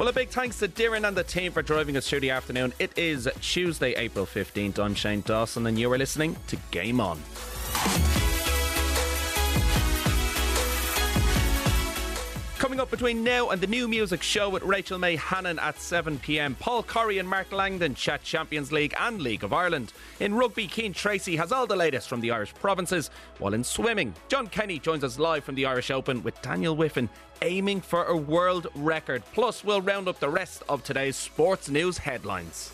Well, a big thanks to Darren and the team for driving us through the afternoon. It is Tuesday, April 15th. I'm Shane Dawson and you are listening to Game On. Coming up between now and the new music show with Rachel May Hannon at 7pm, Paul Corrie and Mark Langdon chat Champions League and League of Ireland. In rugby, Cian Tracy has all the latest from the Irish provinces, while in swimming, John Kenny joins us live from the Irish Open with Daniel Whiffen aiming for a world record. Plus, we'll round up the rest of today's sports news headlines.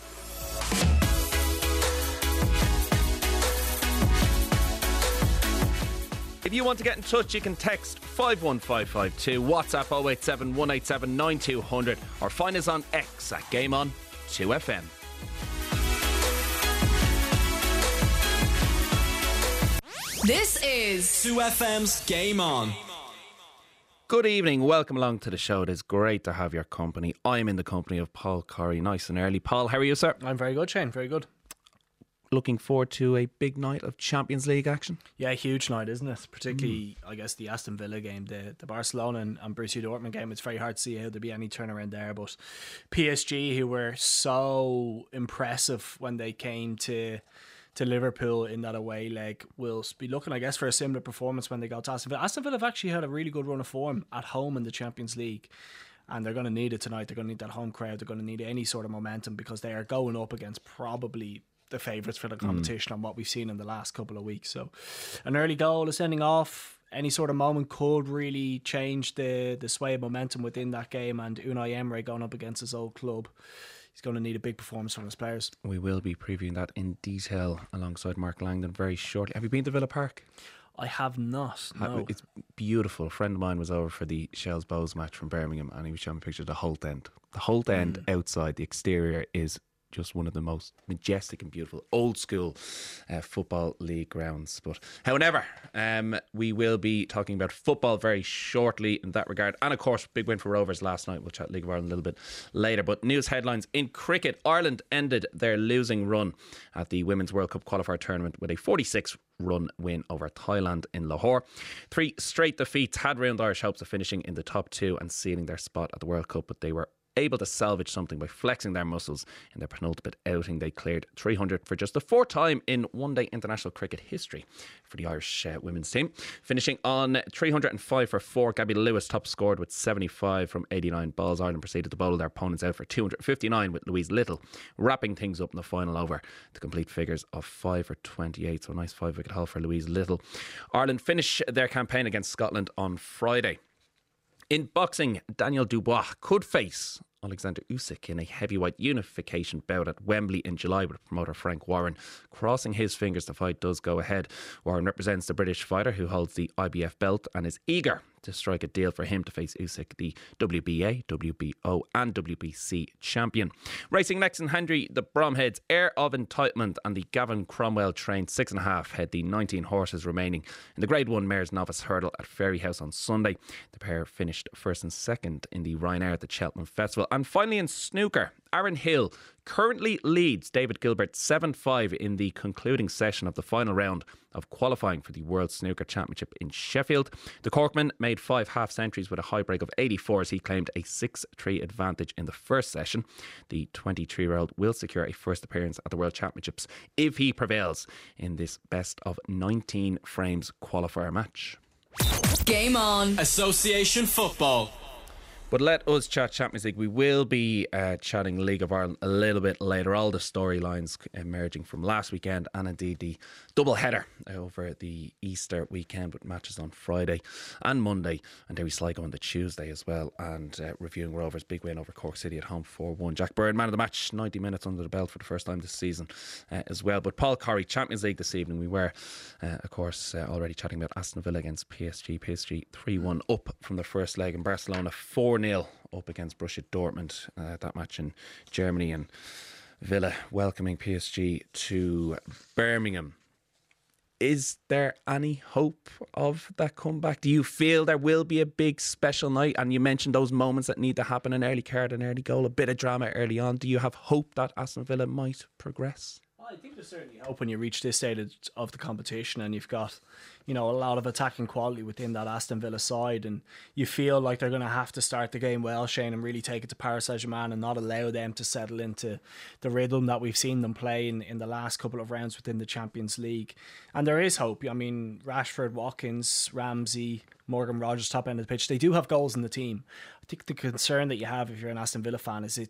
If you want to get in touch, you can text 51552, WhatsApp 087 187 9200, or find us on X at Game On 2FM. This is 2FM's Game On. Good evening, welcome along to the show. It is great to have your company. I'm in the company of Paul Corrie, nice and early. Paul, how are you, sir? I'm very good, Shane, very good. Looking forward to a big night of Champions League action? Yeah, huge night, isn't it? Particularly, I guess, the Aston Villa game, the Barcelona and Borussia Dortmund game. It's very hard to see how there'd be any turnaround there. But PSG, who were so impressive when they came to Liverpool in that away leg, will be looking, I guess, for a similar performance when they go to Aston Villa. Aston Villa have actually had a really good run of form at home in the Champions League. And they're going to need it tonight. They're going to need that home crowd. They're going to need any sort of momentum because they are going up against probably the favourites for the competition on what we've seen in the last couple of weeks. So an early goal is sending off. Any sort of moment could really change the sway of momentum within that game, and Unai Emery going up against his old club, he's going to need a big performance from his players. We will be previewing that in detail alongside Mark Langdon very shortly. Have you been to Villa Park? I have not, no. It's beautiful. A friend of mine was over for the Shells Bows match from Birmingham and he was showing me pictures of the Holt End. The Holt End outside, the exterior is just one of the most majestic and beautiful old school football league grounds. But however, we will be talking about football very shortly in that regard. And of course, big win for Rovers last night. We'll chat League of Ireland a little bit later. But news headlines in cricket: Ireland ended their losing run at the Women's World Cup qualifier tournament with a 46-run win over Thailand in Lahore. 3 straight defeats had ruined Irish hopes of finishing in the top 2 and sealing their spot at the World Cup, but they were able to salvage something by flexing their muscles in their penultimate outing. They cleared 300 for just the 4th time in one-day international cricket history for the Irish women's team. Finishing on 305 for 4, Gabby Lewis top scored with 75 from 89 balls. Ireland proceeded to bowl their opponents out for 259 with Louise Little wrapping things up in the final over to complete figures of 5 for 28. So a nice 5-wicket haul for Louise Little. Ireland finish their campaign against Scotland on Friday. In boxing, Daniel Dubois could face Alexander Usyk in a heavyweight unification bout at Wembley in July with promoter Frank Warren. Crossing his fingers the fight does go ahead. Warren represents the British fighter who holds the IBF belt and is eager to strike a deal for him to face Usyk, the WBA, WBO and WBC champion. Racing next in Hendry, the Bromheads Heir of Entitlement and the Gavin Cromwell trained 6.5 head the 19 horses remaining in the Grade 1 Mares Novice Hurdle at Fairyhouse on Sunday. The pair finished 1st and 2nd in the Ryanair at the Cheltenham Festival. And finally in snooker, Aaron Hill currently leads David Gilbert 7-5 in the concluding session of the final round of qualifying for the World Snooker Championship in Sheffield. The Corkman made 5 half-centuries with a high break of 84 as he claimed a 6-3 advantage in the first session. The 23-year-old will secure a first appearance at the World Championships if he prevails in this best of 19 frames qualifier match. Game On. Association Football. But let us chat Champions League. We will be chatting League of Ireland a little bit later. All the storylines emerging from last weekend and indeed the double header over the Easter weekend with matches on Friday and Monday and Derry Sligo on the Tuesday as well. And reviewing Rovers' big win over Cork City at home 4-1. Jack Byrne, man of the match, 90 minutes under the belt for the first time this season as well. But Paul Corrie, Champions League this evening. We were, of course, already chatting about Aston Villa against PSG. PSG 3-1 up from the first leg, and Barcelona 4-0 up against Borussia Dortmund, that match in Germany, and Villa welcoming PSG to Birmingham. Is there any hope of that comeback? Do you feel there will be a big special night? And you mentioned those moments that need to happen, an early card, an early goal, a bit of drama early on. Do you have hope that Aston Villa might progress? I think there's certainly hope when you reach this stage of the competition and you've got, a lot of attacking quality within that Aston Villa side, and you feel like they're going to have to start the game well, Shane, and really take it to Paris Saint-Germain and not allow them to settle into the rhythm that we've seen them play in the last couple of rounds within the Champions League. And there is hope. I mean, Rashford, Watkins, Ramsey, Morgan Rogers, top end of the pitch, they do have goals in the team. I think the concern that you have if you're an Aston Villa fan is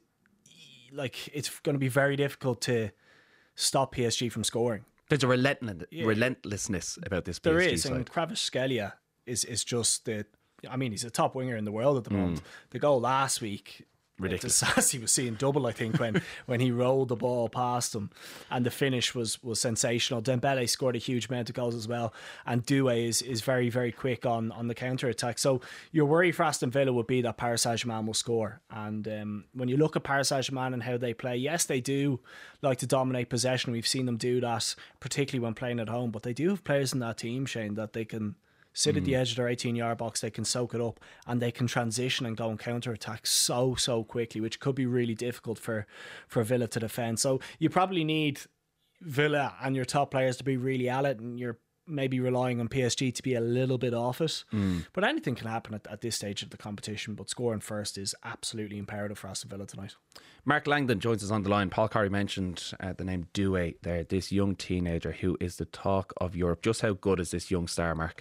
it's going to be very difficult to stop PSG from scoring. There's a relentlessness about this PSG there is, side. and Kvaratskhelia is just he's a top winger in the world at the moment. The goal last week, Ridiculous. Sassy was seeing double, I think, when he rolled the ball past him, and the finish was sensational. Dembele scored a huge amount of goals as well, and Doué is very, very quick on the counter attack. So your worry for Aston Villa would be that Paris Saint-Germain will score. And when you look at Paris Saint-Germain and how they play, yes, they do like to dominate possession. We've seen them do that, particularly when playing at home. But they do have players in that team, Shane, that they can sit at the edge of their 18-yard box, they can soak it up, and they can transition and go and counter-attack so quickly, which could be really difficult for Villa to defend. So you probably need Villa and your top players to be really at it, and you're maybe relying on PSG to be a little bit off it. But anything can happen at this stage of the competition, but scoring first is absolutely imperative for Aston Villa tonight. Mark Langdon joins us on the line. Paul Corey mentioned the name Doué there, this young teenager who is the talk of Europe. Just how good is this young star, Mark?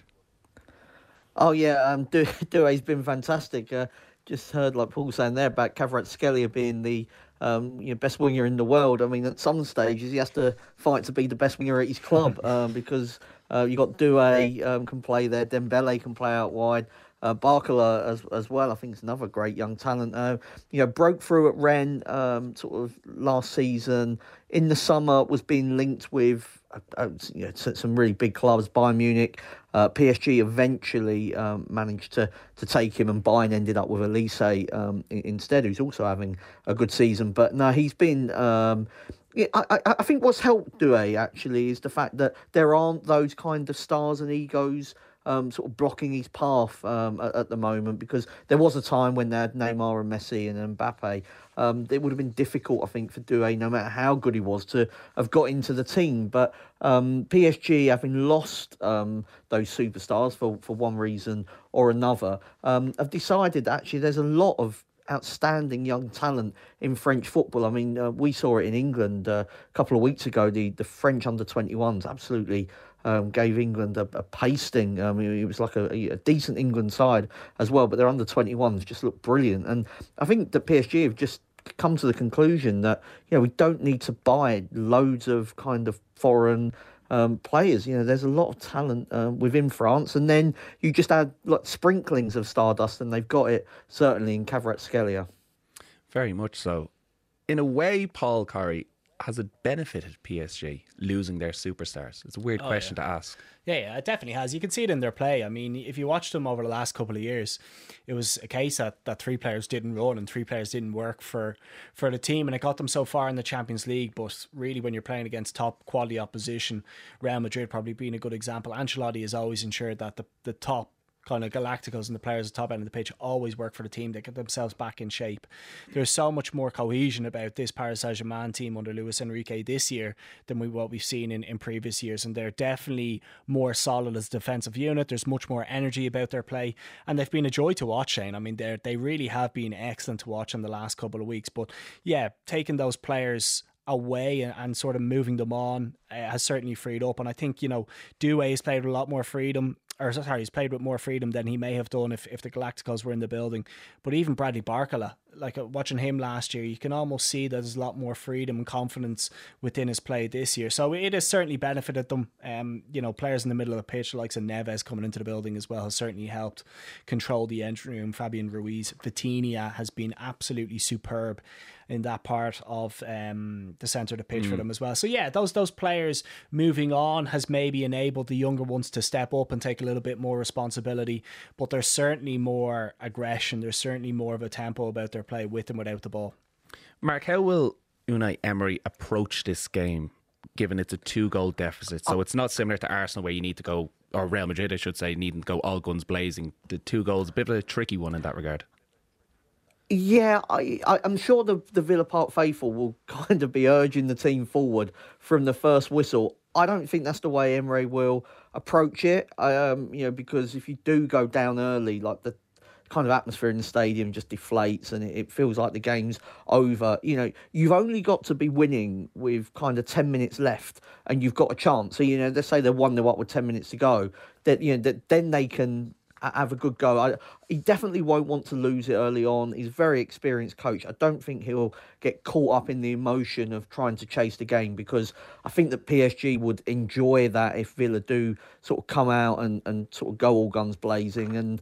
Oh yeah, Doué's been fantastic. Just heard, like Paul saying there, about Kvaratskhelia being the best winger in the world. I mean, at some stages he has to fight to be the best winger at his club because you got Doué can play there, Dembele can play out wide. Barcola as well, I think is another great young talent. Broke through at Rennes sort of last season. In the summer, was being linked with some really big clubs, Bayern Munich. PSG eventually managed to take him, and Bayern ended up with Elise instead, who's also having a good season. But no, he's been. I think what's helped Doué actually is the fact that there aren't those kind of stars and egos sort of blocking his path at the moment, because there was a time when they had Neymar and Messi and Mbappe. It would have been difficult, I think, for Doué, no matter how good he was, to have got into the team. But PSG, having lost those superstars for one reason or another, have decided that actually there's a lot of outstanding young talent in French football. I mean, we saw it in England a couple of weeks ago. The French under-21s absolutely gave England a pasting. It was like a decent England side as well, but their under-21s just looked brilliant. And I think that PSG have just come to the conclusion that we don't need to buy loads of kind of foreign players. There's a lot of talent within France, and then you just add like sprinklings of stardust, and they've got it certainly in Kvaratskhelia. Very much so. In a way, Paul Corey, has it benefited PSG losing their superstars? It's a weird question to ask. Yeah, it definitely has. You can see it in their play. I mean, if you watched them over the last couple of years, it was a case that three players didn't run and three players didn't work for the team, and it got them so far in the Champions League. But really, when you're playing against top quality opposition, Real Madrid probably being a good example, Ancelotti has always ensured that the top kind of Galacticos and the players at the top end of the pitch always work for the team. They get themselves back in shape. There's so much more cohesion about this Paris Saint-Germain team under Luis Enrique this year than what we've seen in previous years, and they're definitely more solid as a defensive unit. There's much more energy about their play, and they've been a joy to watch, Shane. I mean, they really have been excellent to watch in the last couple of weeks. But yeah, taking those players away and sort of moving them on has certainly freed up. And I think, Doué has played with a lot more freedom. He's played with more freedom than he may have done if the Galacticos were in the building. But even Bradley Barcola, like watching him last year, you can almost see that there's a lot more freedom and confidence within his play this year. So it has certainly benefited them. Players in the middle of the pitch, like Neves coming into the building as well, has certainly helped control the entry room. Fabian Ruiz, Vitinha has been absolutely superb in that part of the centre of the pitch for them as well. So yeah, those players moving on has maybe enabled the younger ones to step up and take a little bit more responsibility, but there's certainly more aggression, there's certainly more of a tempo about their play with and without the ball. Mark, how will Unai Emery approach this game, given it's a 2-goal deficit? So it's not similar to Arsenal where you need to go, or Real Madrid I should say, needing to go all guns blazing. The 2 goals, a bit of a tricky one in that regard. Yeah, I'm sure the Villa Park faithful will kind of be urging the team forward from the first whistle. I don't think that's the way Emery will approach it. Because if you do go down early, like the kind of atmosphere in the stadium just deflates and it feels like the game's over. You've only got to be winning with kind of 10 minutes left and you've got a chance. So, let's say they're 1-0 up with 10 minutes to go, then they can have a good go. He definitely won't want to lose it early on. He's a very experienced coach. I don't think he'll get caught up in the emotion of trying to chase the game, because I think that PSG would enjoy that if Villa do sort of come out and sort of go all guns blazing. And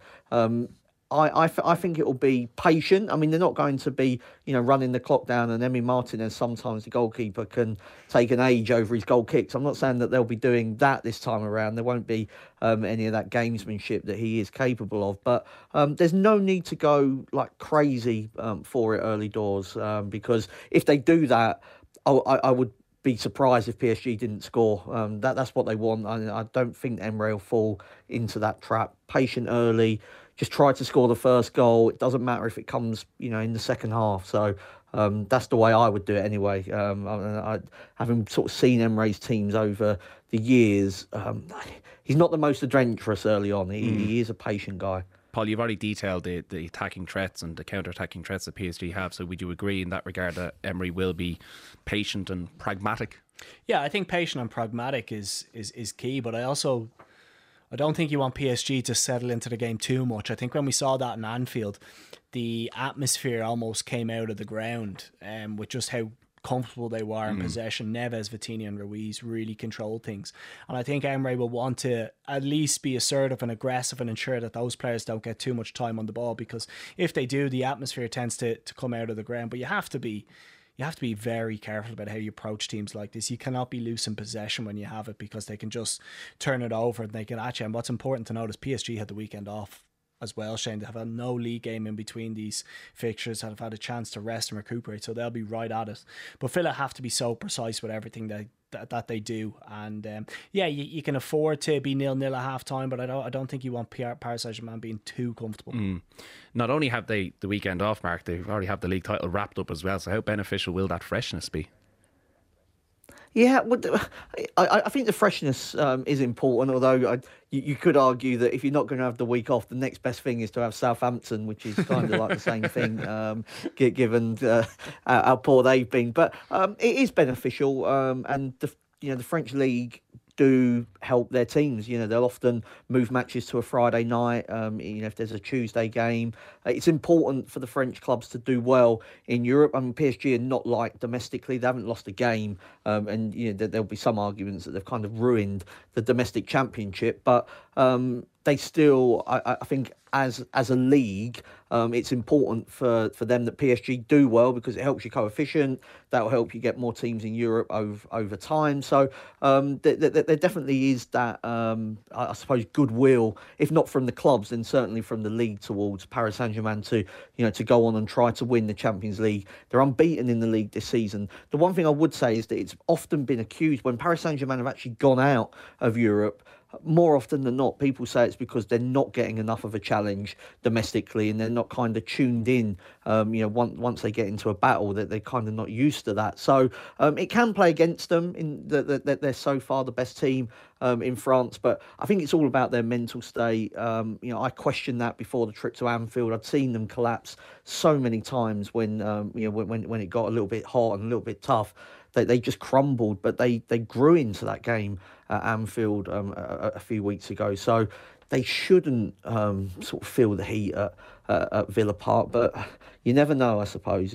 I think it will be patient. I mean, they're not going to be, running the clock down, and Emi Martinez, sometimes the goalkeeper, can take an age over his goal kicks. I'm not saying that they'll be doing that this time around. There won't be any of that gamesmanship that he is capable of. But there's no need to go like crazy for it early doors, because if they do that, I would be surprised if PSG didn't score. That's what they want. I don't think Emre will fall into that trap. Patient early. Just try to score the first goal. It doesn't matter if it comes, in the second half. So that's the way I would do it anyway. Having sort of seen Emre's teams over the years, he's not the most adventurous early on. He is a patient guy. Paul, you've already detailed the attacking threats and the counter-attacking threats that PSG have. So would you agree in that regard that Emery will be patient and pragmatic? Yeah, I think patient and pragmatic is key, but I don't think you want PSG to settle into the game too much. I think when we saw that in Anfield, the atmosphere almost came out of the ground with just how comfortable they were in possession. Neves, Vitinha and Ruiz really controlled things. And I think Emery will want to at least be assertive and aggressive and ensure that those players don't get too much time on the ball, because if they do, the atmosphere tends to come out of the ground. But you have to be very careful about how you approach teams like this. You cannot be loose in possession when you have it, because they can just turn it over and they can at you. And what's important to note is PSG had the weekend off as well, Shane. They have had no league game in between these fixtures, have had a chance to rest and recuperate, so they'll be right at it. But Villa have to be so precise with everything that they do. And you can afford to be 0-0 at half time, but I don't think you want Paris Saint-Germain being too comfortable. Not only have they the weekend off, Mark, they already have the league title wrapped up as well. So how beneficial will that freshness be? Yeah, I think the freshness is important, although you could argue that if you're not going to have the week off, the next best thing is to have Southampton, which is kind of like the same thing, given how poor they've been. But it is beneficial, and the French league do help their teams. They'll often move matches to a Friday night. If there's a Tuesday game, it's important for the French clubs to do well in Europe. I mean, PSG are not like domestically; they haven't lost a game, and there'll be some arguments that they've kind of ruined the domestic championship, but they still, I think, as a league, it's important for them that PSG do well, because it helps your coefficient. That will help you get more teams in Europe over time. So there definitely is that, I suppose, goodwill, if not from the clubs, then certainly from the league towards Paris Saint-Germain to go on and try to win the Champions League. They're unbeaten in the league this season. The one thing I would say is that it's often been accused, when Paris Saint-Germain have actually gone out of Europe, more often than not, people say it's because they're not getting enough of a challenge domestically, and they're not kind of tuned in. Once they get into a battle, that they're kind of not used to that. So it can play against them in that they're so far the best team in France. But I think it's all about their mental state. I questioned that before the trip to Anfield. I'd seen them collapse so many times when it got a little bit hot and a little bit tough. They just crumbled, but they grew into that game at Anfield a few weeks ago. So they shouldn't sort of feel the heat at Villa Park, but you never know, I suppose.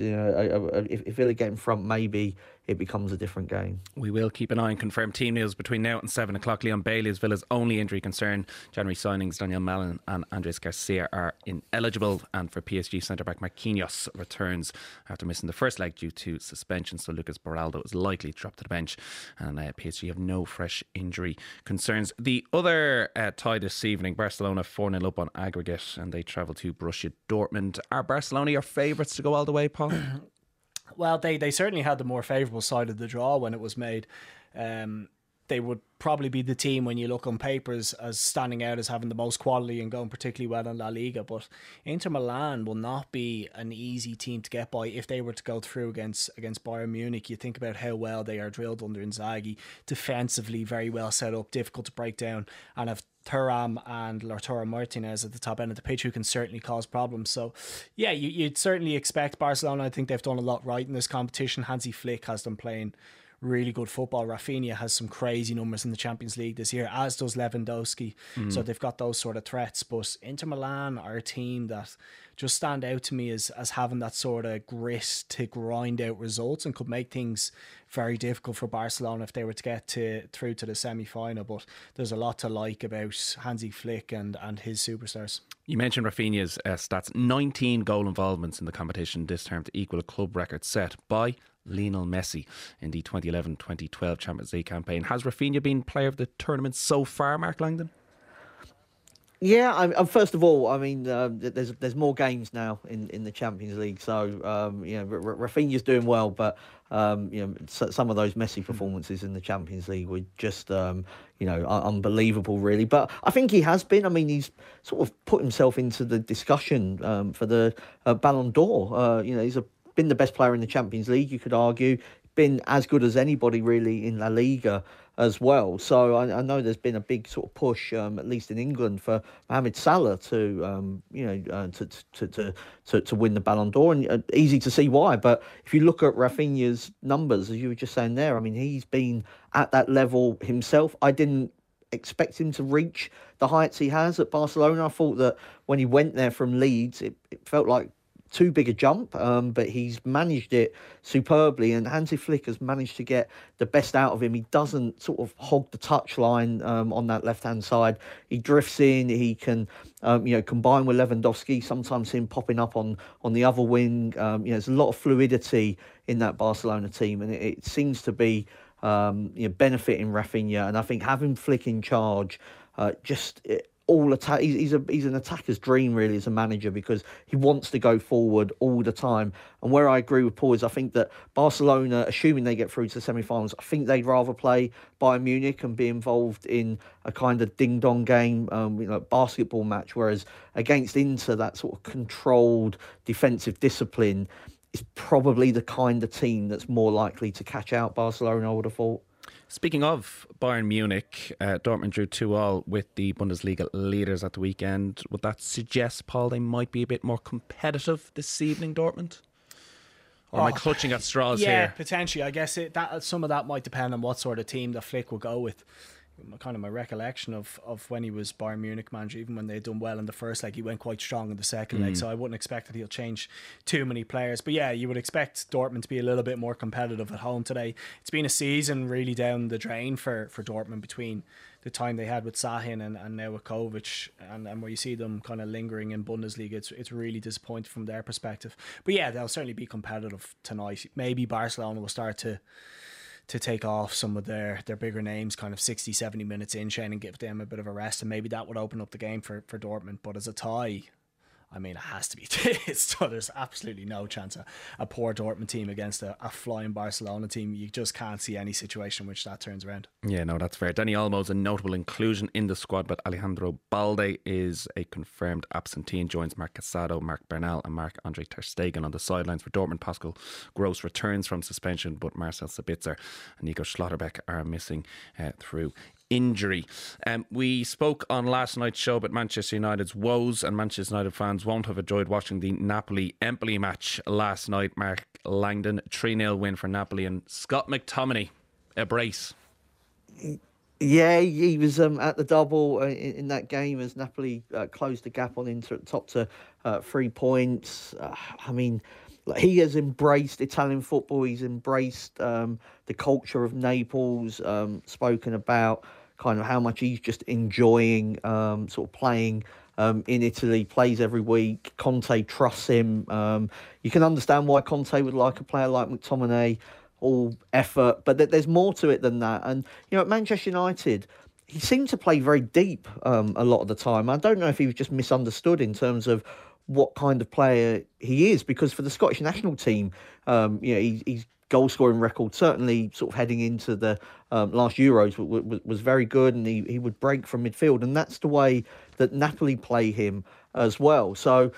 If Villa get in front, maybe it becomes a different game. We will keep an eye on confirmed team news between now and 7 o'clock. Leon Bailey is Villa's only injury concern. January signings Daniel Malin and Andres Garcia are ineligible, and for PSG centre-back Marquinhos returns after missing the first leg due to suspension, so Lucas Beraldo is likely to drop to the bench, and PSG have no fresh injury concerns. The other tie this evening, Barcelona 4-0 up on aggregate, and they travel to Borussia Dortmund. Are Barcelona your favourites to go all the way, Paul? Well, they certainly had the more favourable side of the draw when it was made. they would probably be the team when you look on papers as standing out as having the most quality and going particularly well in La Liga. But Inter Milan will not be an easy team to get by if they were to go through against Bayern Munich. You think about how well they are drilled under Inzaghi, defensively very well set up, difficult to break down, and have Thuram and Lautaro Martinez at the top end of the pitch who can certainly cause problems. So yeah, you'd certainly expect Barcelona. I think they've done a lot right in this competition. Hansi Flick has them playing really good football. Rafinha has some crazy numbers in the Champions League this year, as does Lewandowski. So they've got those sort of threats. But Inter Milan are a team that just stand out to me as having that sort of grit to grind out results and could make things very difficult for Barcelona if they were to get through to the semi-final. But there's a lot to like about Hansi Flick and his superstars. You mentioned Rafinha's stats. 19 goal involvements in the competition this term to equal a club record set by Lionel Messi in the 2011-2012 Champions League campaign. Has Rafinha been player of the tournament so far, Mark Langdon? Yeah, first of all, I mean, there's more games now in the Champions League, so Rafinha's doing well, but some of those Messi performances in the Champions League were just unbelievable, really. But I think he has been. I mean, he's sort of put himself into the discussion for the Ballon d'Or. He's been the best player in the Champions League, you could argue. Been as good as anybody really in La Liga as well. So I know there's been a big sort of push, at least in England, for Mohamed Salah to win the Ballon d'Or, and easy to see why. But if you look at Rafinha's numbers, as you were just saying there, I mean, he's been at that level himself. I didn't expect him to reach the heights he has at Barcelona. I thought that when he went there from Leeds, it felt like too big a jump, but he's managed it superbly, and Hansi Flick has managed to get the best out of him. He doesn't sort of hog the touchline on that left-hand side. He drifts in, he can combine with Lewandowski, sometimes him popping up on the other wing. There's a lot of fluidity in that Barcelona team, and it seems to be benefiting Rafinha. And I think having Flick in charge all attack. He's an attacker's dream, really, as a manager, because he wants to go forward all the time. And where I agree with Paul is I think that Barcelona, assuming they get through to the semi-finals, I think they'd rather play Bayern Munich and be involved in a kind of ding-dong game, basketball match, whereas against Inter, that sort of controlled defensive discipline is probably the kind of team that's more likely to catch out Barcelona, I would have thought. Speaking of Bayern Munich, Dortmund drew 2-2 with the Bundesliga leaders at the weekend. Would that suggest, Paul, they might be a bit more competitive this evening, Dortmund? Or am I clutching at straws here? Yeah, potentially. I guess some of that might depend on what sort of team the Flick will go with. Kind of my recollection of when he was Bayern Munich manager, even when they'd done well in the first leg, he went quite strong in the second leg, so I wouldn't expect that he'll change too many players. But yeah, you would expect Dortmund to be a little bit more competitive at home today. It's been a season really down the drain for Dortmund between the time they had with Sahin and now with Kovac, and where you see them kind of lingering in Bundesliga, it's really disappointing from their perspective. But yeah, they'll certainly be competitive tonight. Maybe Barcelona will start to take off some of their bigger names kind of 60-70 minutes in, Shane, and give them a bit of a rest, and maybe that would open up the game for Dortmund. But as a tie, I mean, it has to be. There's absolutely no chance a poor Dortmund team against a flying Barcelona team. You just can't see any situation in which that turns around. Yeah, no, that's fair. Dani Olmo's a notable inclusion in the squad, but Alejandro Balde is a confirmed absentee and joins Marc Casado, Marc Bernal and Marc-Andre ter Stegen on the sidelines for Dortmund. Pascal Gross returns from suspension, but Marcel Sabitzer and Nico Schlotterbeck are missing through injury. We spoke on last night's show about Manchester United's woes, and Manchester United fans won't have enjoyed watching the Napoli-Empoli match last night. Mark Langdon, 3-0 win for Napoli, and Scott McTominay, a brace. Yeah, he was at the double in that game as Napoli closed the gap on Inter at the top to 3 points. I mean, he has embraced Italian football. He's embraced the culture of Naples, spoken about kind of how much he's just enjoying sort of playing in Italy, plays every week. Conte trusts him. You can understand why Conte would like a player like McTominay, all effort, but there's more to it than that. And, at Manchester United, he seemed to play very deep a lot of the time. I don't know if he was just misunderstood in terms of what kind of player he is, because for the Scottish national team, he's goal scoring record, certainly sort of heading into the last Euros, was very good, and he would break from midfield, and that's the way that Napoli play him as well. So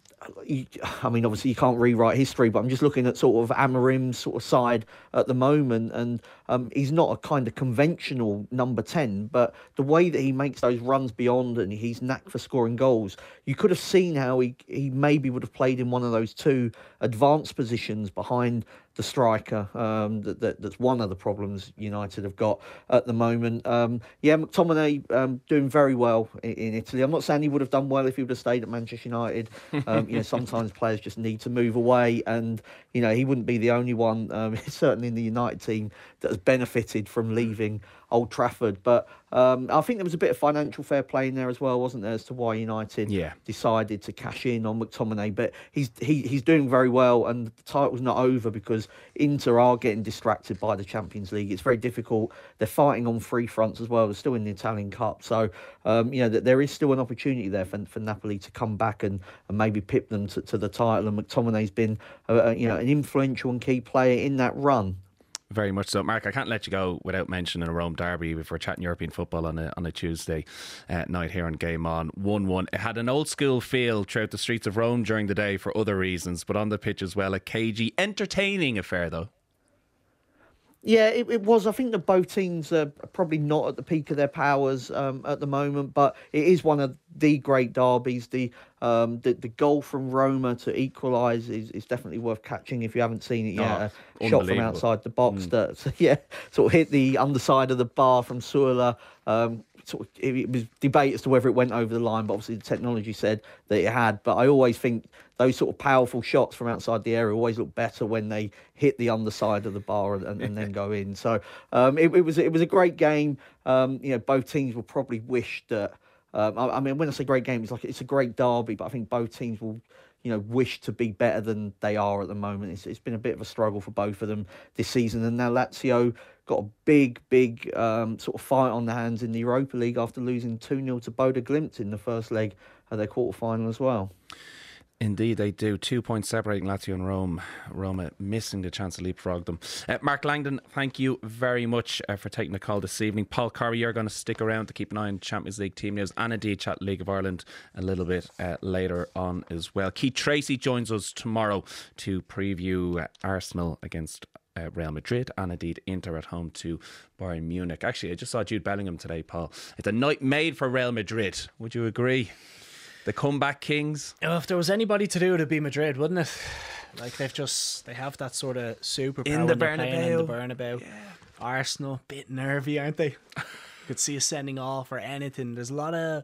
I mean, obviously you can't rewrite history, but I'm just looking at sort of Amorim's sort of side at the moment, and he's not a kind of conventional number 10, but the way that he makes those runs beyond and he's knack for scoring goals, you could have seen how he maybe would have played in one of those two advanced positions behind the striker. That's one of the problems United have got at the moment. McTominay doing very well in Italy. I'm not saying he would have done well if he would have stayed at Manchester United. Sometimes players just need to move away, and he wouldn't be the only one, certainly in the United team, that has benefited from leaving Old Trafford. But I think there was a bit of financial fair play in there as well, wasn't there, as to why United decided to cash in on McTominay. But he's doing very well, and the title's not over because Inter are getting distracted by the Champions League. It's very difficult. They're fighting on three fronts as well. They're still in the Italian Cup. So, there is still an opportunity there for Napoli to come back and maybe pip them to the title. And McTominay's been an influential and key player in that run. Very much so. Mark, I can't let you go without mentioning a Rome derby if we're chatting European football on a Tuesday night here on Game On. 1-1. It had an old school feel throughout the streets of Rome during the day for other reasons, but on the pitch as well, a cagey, entertaining affair though. Yeah, it was. I think that both teams are probably not at the peak of their powers at the moment, but it is one of the great derbies. The goal from Roma to equalise is definitely worth catching if you haven't seen it yet. A shot from outside the box that sort of hit the underside of the bar from Suola. It was debate as to whether it went over the line, but obviously the technology said that it had. But I always think those sort of powerful shots from outside the area always look better when they hit the underside of the bar and then go in. So it was a great game. Both teams will probably wish that. I mean, when I say great game, it's a great derby, but I think both teams will wish to be better than they are at the moment. It's been a bit of a struggle for both of them this season, and now Lazio got a big sort of fight on their hands in the Europa League after losing 2-0 to Bodo Glimt in the first leg of their quarter-final as well. Indeed, they do. 2 points separating Lazio and Roma missing the chance to leapfrog them. Mark Langdon, thank you very much for taking the call this evening. Paul Corry, you're going to stick around to keep an eye on Champions League team news and indeed chat League of Ireland a little bit later on as well. Keith Tracy joins us tomorrow to preview Arsenal against Real Madrid and indeed Inter at home to Bayern Munich. Actually, I just saw Jude Bellingham today, Paul. It's a night made for Real Madrid. Would you agree? The comeback kings. If there was anybody to do it, it'd be Madrid, wouldn't it? Like they have that sort of superpower in the Bernabeu. Yeah. Arsenal, bit nervy, aren't they? Could see us sending off or anything. There's a lot of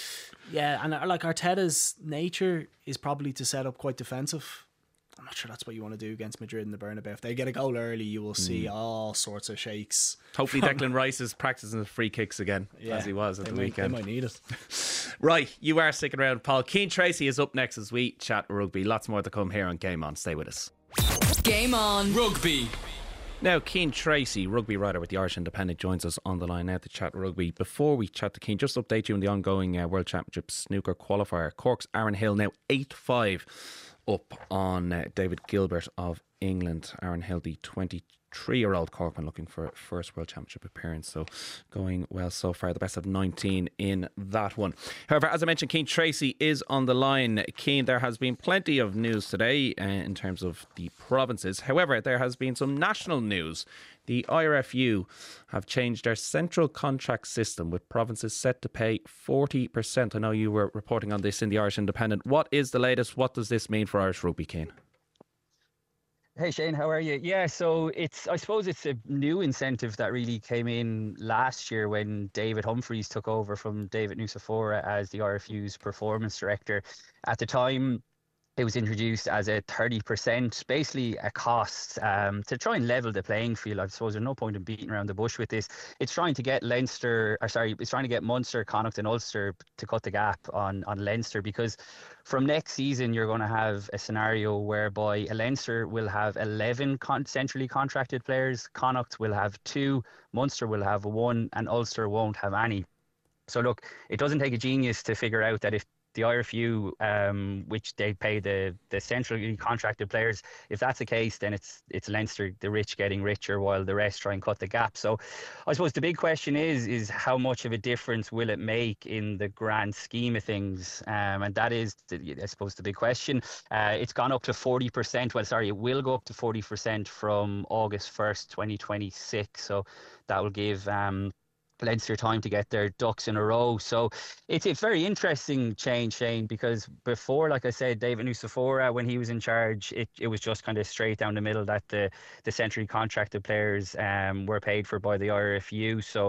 and like Arteta's nature is probably to set up quite defensive. I'm not sure that's what you want to do against Madrid in the Bernabeu. If they get a goal early, you will see all sorts of shakes. Hopefully Declan Rice is practicing the free kicks again, as he was at the weekend. They might need it. Right, you are sticking around, Paul. Keane Tracy is up next as we chat rugby. Lots more to come here on Game On. Stay with us. Game On Rugby. Now, Keane Tracy, rugby writer with the Irish Independent, joins us on the line now to chat rugby. Before we chat to Keane, just update you on the ongoing World Championship snooker qualifier. Cork's Aaron Hill now 8-5 up on David Gilbert of England. Aaron Hill, the 23-year-old Corkman, looking for first World Championship appearance. So going well so far. The best of 19 in that one. However, as I mentioned, Keane Tracy is on the line. Keane, there has been plenty of news today in terms of the provinces. However, there has been some national news. The IRFU have changed their central contract system with provinces set to pay 40%. I know you were reporting on this in the Irish Independent. What is the latest? What does this mean for Irish rugby, Keane? Hey Shane, how are you? Yeah, so I suppose it's a new incentive that really came in last year when David Humphreys took over from David Nucifora as the RFU's performance director. At the time, it was introduced as a 30%, basically a cost to try and level the playing field. I suppose there's no point in beating around the bush with this. It's trying to get Munster, Connacht and Ulster to cut the gap on Leinster, because from next season you're going to have a scenario whereby Leinster will have 11 centrally contracted players, Connacht will have 2, Munster will have 1 and Ulster won't have any. So look, it doesn't take a genius to figure out that if the IRFU, which they pay the centrally contracted players. If that's the case, then it's Leinster, the rich, getting richer while the rest try and cut the gap. So I suppose the big question is how much of a difference will it make in the grand scheme of things? And that is, I suppose, the big question. It's gone up to 40%. Well, sorry, it will go up to 40% from August 1st, 2026. So that will give Leinster time to get their ducks in a row. So it's a very interesting change, Shane, because before, like I said, David Nucifora, when he was in charge, it was just kind of straight down the middle that the centrally contracted players were paid for by the IRFU. So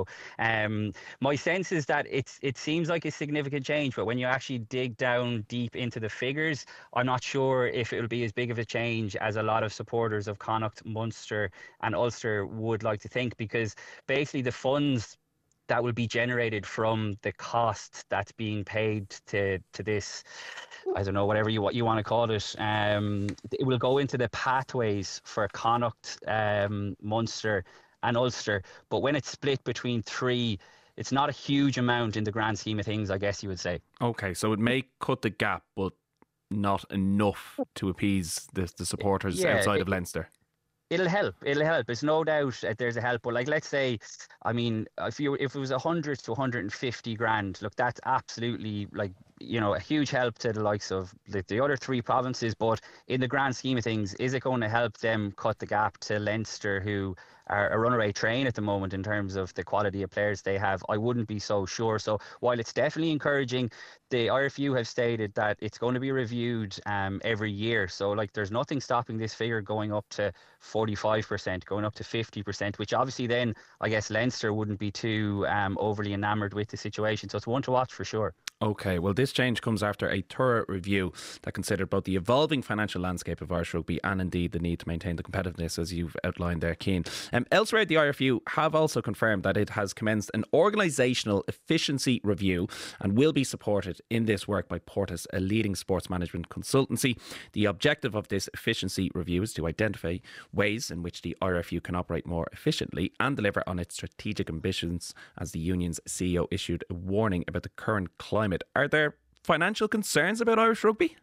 my sense is that it seems like a significant change, but when you actually dig down deep into the figures, I'm not sure if it'll be as big of a change as a lot of supporters of Connacht, Munster and Ulster would like to think, because basically the funds that will be generated from the cost that's being paid to this, I don't know, whatever what you want to call it, it will go into the pathways for Connacht, Munster and Ulster. But when it's split between three, it's not a huge amount in the grand scheme of things, I guess you would say. Okay, so it may cut the gap, but not enough to appease the supporters outside of Leinster. It'll help. There's no doubt there's a help. But like, let's say, I mean, if it was 100 to 150 grand, look, that's absolutely like, you know, a huge help to the likes of the other three provinces. But in the grand scheme of things, is it going to help them cut the gap to Leinster, who are a runaway train at the moment in terms of the quality of players they have? I wouldn't be so sure. So while it's definitely encouraging, the IRFU have stated that it's going to be reviewed every year. So like, there's nothing stopping this figure going up to 45%, going up to 50%, which obviously then I guess Leinster wouldn't be too overly enamoured with the situation. So it's one to watch for sure. Okay, well, this change comes after a thorough review that considered both the evolving financial landscape of Irish rugby and indeed the need to maintain the competitiveness, as you've outlined there, Cian. Elsewhere, the IRFU have also confirmed that it has commenced an organisational efficiency review and will be supported in this work by Portis, a leading sports management consultancy. The objective of this efficiency review is to identify ways in which the IRFU can operate more efficiently and deliver on its strategic ambitions, as the union's CEO issued a warning about the current climate. Are there financial concerns about Irish rugby?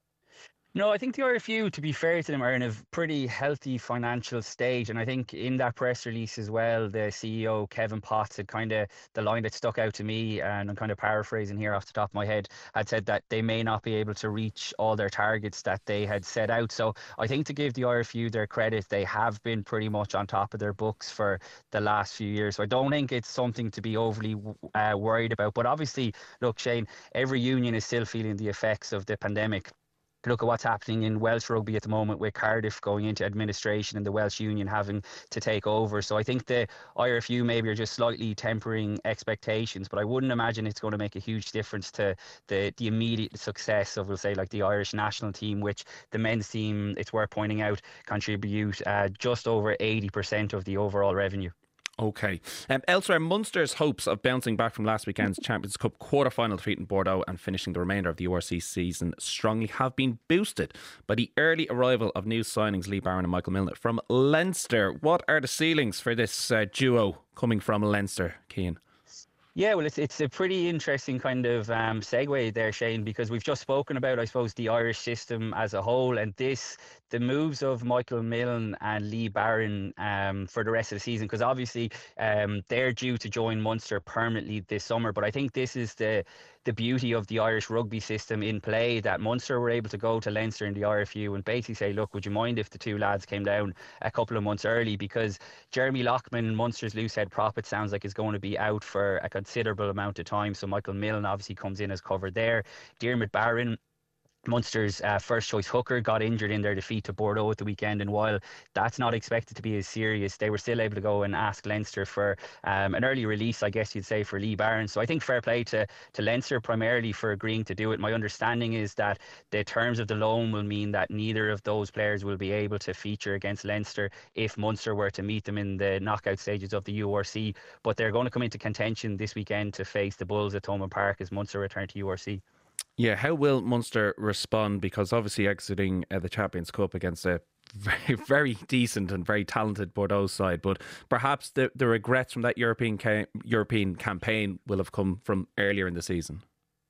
No, I think the RFU, to be fair to them, are in a pretty healthy financial stage. And I think in that press release as well, the CEO, Kevin Potts, had kind of, the line that stuck out to me, and I'm kind of paraphrasing here off the top of my head, had said that they may not be able to reach all their targets that they had set out. So I think, to give the RFU their credit, they have been pretty much on top of their books for the last few years. So I don't think it's something to be overly worried about. But obviously, look, Shane, every union is still feeling the effects of the pandemic. Look at what's happening in Welsh rugby at the moment, with Cardiff going into administration and the Welsh Union having to take over. So I think the IRFU maybe are just slightly tempering expectations, but I wouldn't imagine it's going to make a huge difference to the immediate success of, we'll say, like the Irish national team, which the men's team, it's worth pointing out, contribute just over 80% of the overall revenue. Okay. Elsewhere, Munster's hopes of bouncing back from last weekend's Champions Cup quarter-final defeat in Bordeaux and finishing the remainder of the URC season strongly have been boosted by the early arrival of new signings Lee Barron and Michael Milner from Leinster. What are the ceilings for this duo coming from Leinster, Cian? Yeah, well, it's a pretty interesting kind of segue there, Shane, because we've just spoken about, I suppose, the Irish system as a whole, and the moves of Michael Milne and Lee Barron for the rest of the season, because obviously they're due to join Munster permanently this summer. But I think this is the beauty of the Irish rugby system in play, that Munster were able to go to Leinster in the RFU and basically say, look, would you mind if the two lads came down a couple of months early? Because Jeremy Loughman, Munster's loosehead prop, it sounds like is going to be out for a considerable amount of time. So Michael Milne obviously comes in as cover there. Diarmuid Barron, Munster's first choice hooker, got injured in their defeat to Bordeaux at the weekend, and while that's not expected to be as serious, they were still able to go and ask Leinster for an early release, I guess you'd say, for Lee Barron. So I think fair play to Leinster primarily for agreeing to do it. My understanding is that the terms of the loan will mean that neither of those players will be able to feature against Leinster if Munster were to meet them in the knockout stages of the URC, but they're going to come into contention this weekend to face the Bulls at Thomond Park as Munster return to URC. Yeah, how will Munster respond? Because obviously exiting the Champions Cup against a very, very decent and very talented Bordeaux side, but perhaps the regrets from that European campaign will have come from earlier in the season.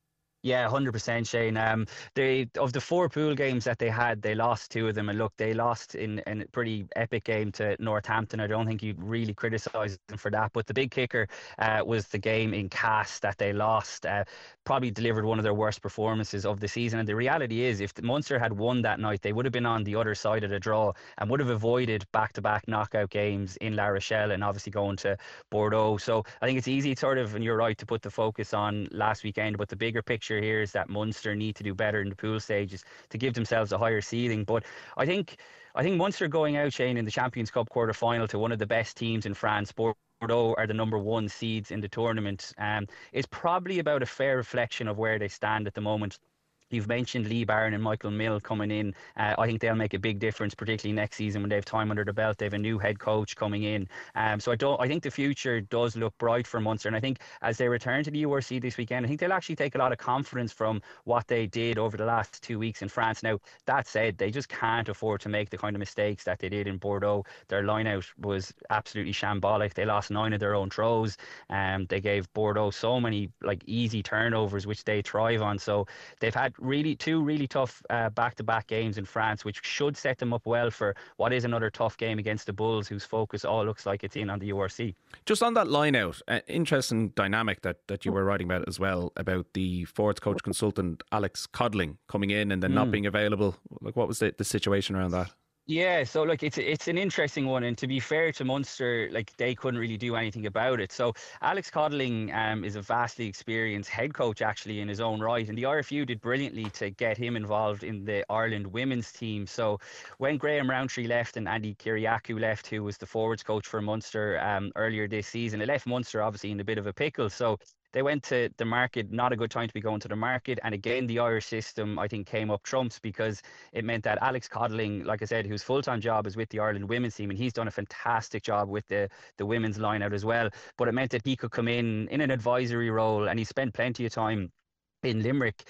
Yeah, 100%, Shane. They of the 4 pool games that they had, they lost 2 of them, and look, they lost in a pretty epic game to Northampton. I don't think you'd really criticise them for that. But the big kicker was the game in Cass that they lost. Probably delivered one of their worst performances of the season. And the reality is, if Munster had won that night, they would have been on the other side of the draw and would have avoided back-to-back knockout games in La Rochelle and obviously going to Bordeaux. So I think it's easy, sort of, and you're right, to put the focus on last weekend. But the bigger picture here is that Munster need to do better in the pool stages to give themselves a higher ceiling. But I think Munster going out, Shane, in the Champions Cup quarter-final to one of the best teams in France, Bordeaux are the #1 seeds in the tournament, is probably about a fair reflection of where they stand at the moment. You've mentioned Lee Barron and Michael Mill coming in. I think they'll make a big difference, particularly next season when they have time under their belt. They have a new head coach coming in. So I think the future does look bright for Munster. And I think as they return to the URC this weekend, I think they'll actually take a lot of confidence from what they did over the last 2 weeks in France. Now, that said, they just can't afford to make the kind of mistakes that they did in Bordeaux. Their line-out was absolutely shambolic. They lost 9 of their own throws. They gave Bordeaux so many easy turnovers, which they thrive on. So they've had two really tough back-to-back games in France, which should set them up well for what is another tough game against the Bulls, whose focus all looks like it's in on the URC. Just on that line out, interesting dynamic that you were writing about as well, about the forwards coach consultant Alex Codling coming in and then not being available. What was the situation around that? Yeah, so it's an interesting one, and to be fair to Munster, they couldn't really do anything about it. So Alex Codling is a vastly experienced head coach actually in his own right, and the RFU did brilliantly to get him involved in the Ireland women's team. So when Graham Rowntree left and Andy Kiriakou left, who was the forwards coach for Munster earlier this season, it left Munster obviously in a bit of a pickle. So they went to the market, not a good time to be going to the market. And again, the Irish system, I think, came up trumps, because it meant that Alex Codling, like I said, whose full-time job is with the Ireland women's team, and he's done a fantastic job with the women's line-out as well. But it meant that he could come in an advisory role, and he spent plenty of time in Limerick.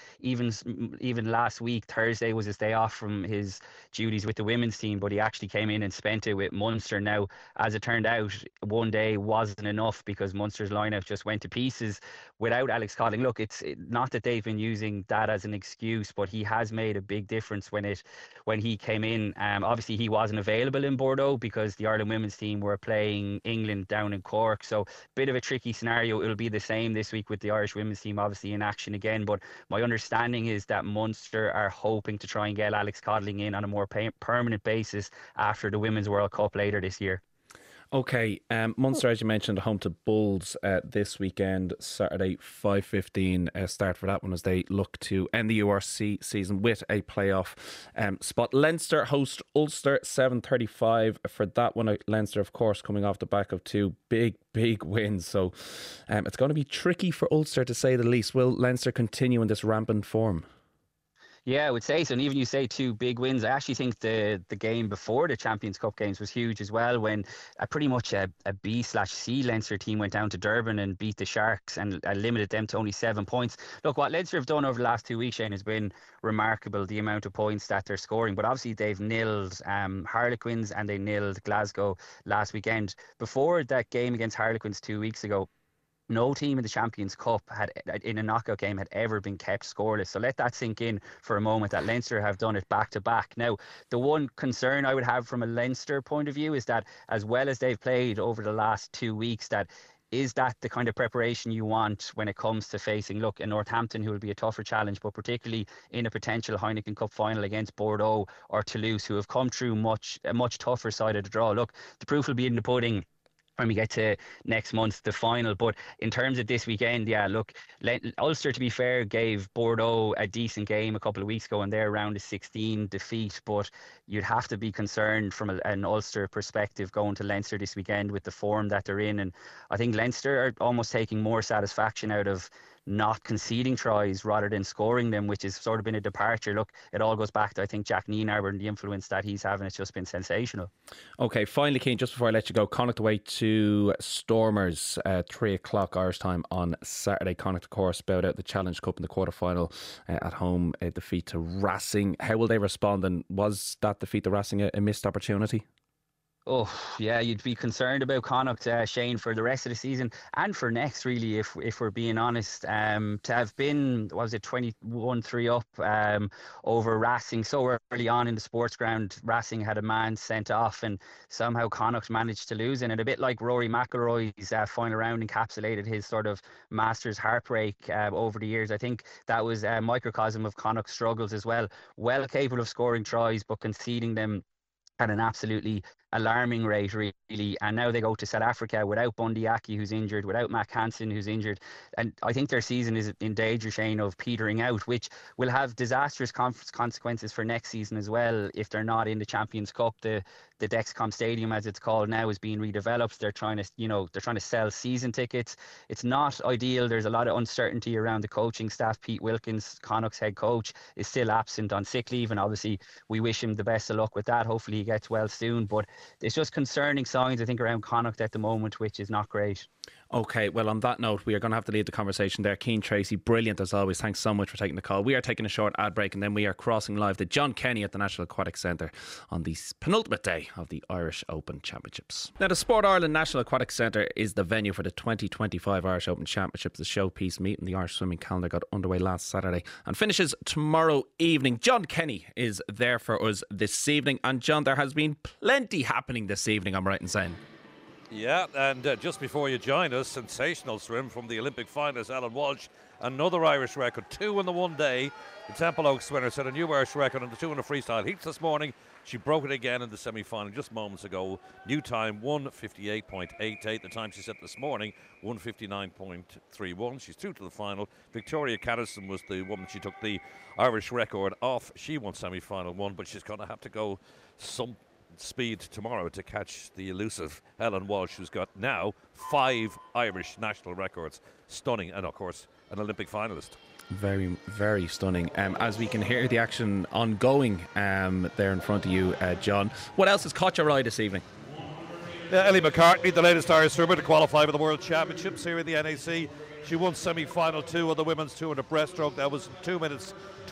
Even last week, Thursday was his day off from his duties with the women's team, but he actually came in and spent it with Munster. Now, as it turned out, one day wasn't enough, because Munster's lineup just went to pieces without Alex Codling. Look, it's not that they've been using that as an excuse, but he has made a big difference when he came in. Obviously, he wasn't available in Bordeaux because the Ireland women's team were playing England down in Cork. So, bit of a tricky scenario. It'll be the same this week with the Irish women's team, obviously in action again. But my understanding is that Munster are hoping to try and get Alex Codling in on a more permanent basis after the Women's World Cup later this year. Okay, Munster, as you mentioned, home to Bulls this weekend, Saturday, 5:15 start for that one as they look to end the URC season with a playoff spot. Leinster host Ulster, 7:35 for that one. Leinster, of course, coming off the back of 2 big wins, so it's going to be tricky for Ulster, to say the least. Will Leinster continue in this rampant form? Yeah, I would say so. And even you say 2 big wins, I actually think the game before the Champions Cup games was huge as well, when pretty much a B/C Leinster team went down to Durban and beat the Sharks and limited them to only 7 points. Look, what Leinster have done over the last 2 weeks, Shane, has been remarkable, the amount of points that they're scoring. But obviously they've nilled Harlequins and they nilled Glasgow last weekend. Before that game against Harlequins 2 weeks ago, no team in the Champions Cup in a knockout game had ever been kept scoreless. So let that sink in for a moment, that Leinster have done it back to back. Now, the one concern I would have from a Leinster point of view is that, as well as they've played over the last 2 weeks, is that the kind of preparation you want when it comes to facing, a Northampton, who will be a tougher challenge, but particularly in a potential Heineken Cup final against Bordeaux or Toulouse, who have come through a much tougher side of the draw. Look, the proof will be in the pudding when we get to next month, the final. But in terms of this weekend, Ulster, to be fair, gave Bordeaux a decent game a couple of weeks ago in their round of 16 defeat. But you'd have to be concerned from an Ulster perspective going to Leinster this weekend with the form that they're in. And I think Leinster are almost taking more satisfaction out of not conceding tries rather than scoring them, which has sort of been a departure. Look, it all goes back to, I think, Jack Nienaber and the influence that he's having. It's just been sensational. Okay, finally, Cian, just before I let you go, Connacht away to Stormers, 3 o'clock Irish time on Saturday. Connacht, of course, bowed out the Challenge Cup in the quarter-final at home, a defeat to Racing. How will they respond, and was that defeat to Racing a missed opportunity? Oh, yeah, you'd be concerned about Connacht, Shane, for the rest of the season and for next, really, if we're being honest. To have been, what was it, 21-3 up over Racing so early on in the sports ground. Racing had a man sent off and somehow Connacht managed to lose. And it a bit like Rory McIlroy's final round encapsulated his sort of Masters heartbreak over the years. I think that was a microcosm of Connacht's struggles as well. Well capable of scoring tries, but conceding them at an absolutely alarming rate, really. And now they go to South Africa without Bundy Aki, who's injured, without Mac Hansen, who's injured. And I think their season is in danger, Shane, of petering out, which will have disastrous consequences for next season as well if they're not in the Champions Cup. The Dexcom Stadium, as it's called now, is being redeveloped. They're trying to sell season tickets. It's not ideal. There's a lot of uncertainty around the coaching staff. Pete Wilkins, Connacht's head coach, is still absent on sick leave, and obviously we wish him the best of luck with that. Hopefully he gets well soon. But it's just concerning signs, I think, around Connacht at the moment, which is not great. Okay, well, on that note, we are going to have to leave the conversation there. Cian Tracy, brilliant as always. Thanks so much for taking the call. We are taking a short ad break and then we are crossing live to John Kenny at the National Aquatic Centre on the penultimate day of the Irish Open Championships. Now, the Sport Ireland National Aquatic Centre is the venue for the 2025 Irish Open Championships. The showpiece meet in the Irish swimming calendar got underway last Saturday and finishes tomorrow evening. John Kenny is there for us this evening. And John, there has been plenty happening this evening, I'm right in saying. Yeah, and just before you join us, sensational swim from the Olympic finalist Alan Walsh. Another Irish record, 2 in the one day. The Temple Oaks winner set a new Irish record on the 200 freestyle heats this morning. She broke it again in the semi-final just moments ago. New time, 1:58.88. The time she set this morning, 1:59.31. She's through to the final. Victoria Caddison was the woman she took the Irish record off. She won semi-final 1, but she's going to have to go some speed tomorrow to catch the elusive Helen Walsh, who's got now 5 Irish national records. Stunning, and of course an Olympic finalist. Very, very stunning. As we can hear the action ongoing there in front of you, John. What else has caught your eye this evening? Ellie McCartney, the latest Irish swimmer to qualify for the World Championships here in the NAC. She won semi-final 2 of the women's 200 breaststroke. That was 2 minutes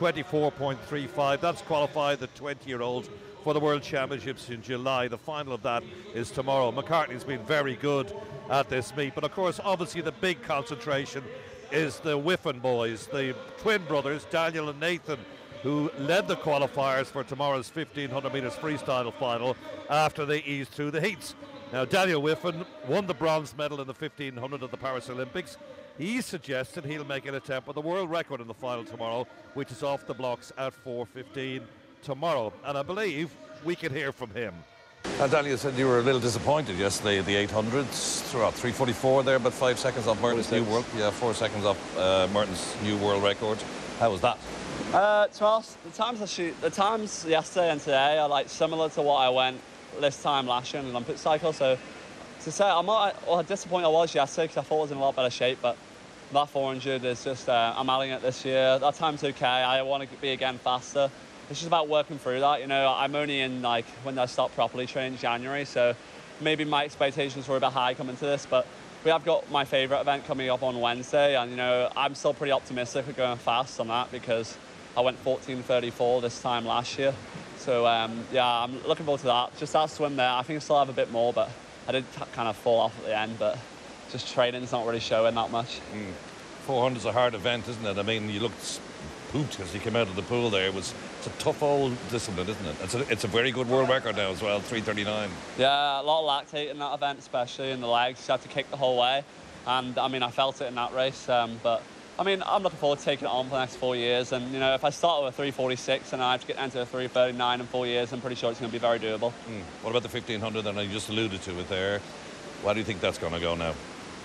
24.35. That's qualified the 20-year-old for the World Championships in July. The final of that is tomorrow. McCartney's been very good at this meet, but of course, obviously the big concentration is the Whiffen boys, the twin brothers, Daniel and Nathan, who led the qualifiers for tomorrow's 1500 metres freestyle final after they eased through the heats. Now, Daniel Whiffen won the bronze medal in the 1500 at the Paris Olympics. He suggested he'll make an attempt at the world record in the final tomorrow, which is off the blocks at 4:15 tomorrow. And I believe we can hear from him. Daniel said you were a little disappointed yesterday at the 800s. Throughout 3:44 there, about 5 seconds off Merton's new world. Yeah, 4 seconds off Merton's new world record. How was that? To us, the times yesterday and today are like similar to what I went this time last year in the Olympic cycle. So to say how disappointed I was yesterday because I thought I was in a lot better shape, but that 400 is just I'm adding it this year. That time's okay. I want to be again faster. It's just about working through that. You know, I'm only in like when I start properly training in January, so maybe my expectations were a bit high coming to this, but we have got my favourite event coming up on Wednesday, and you know, I'm still pretty optimistic of going fast on that because I went 14:34 this time last year. So yeah, I'm looking forward to that. Just that swim there, I think I still have a bit more, but I did kind of fall off at the end, but just training's not really showing that much. 400's a hard event, isn't it? I mean, you looked pooped as you came out of the pool there. It's a tough old discipline, isn't it? It's a very good world record now as well, 3:39. Yeah, a lot of lactate in that event, especially in the legs. You have to kick the whole way, and I mean, I felt it in that race, but I mean, I'm looking forward to taking it on for the next 4 years, and you know, if I start with a 3:46 and I have to get into a 3:39 in 4 years, I'm pretty sure it's going to be very doable. What about the 1500? And I just alluded to it there. Why do you think that's going to go now?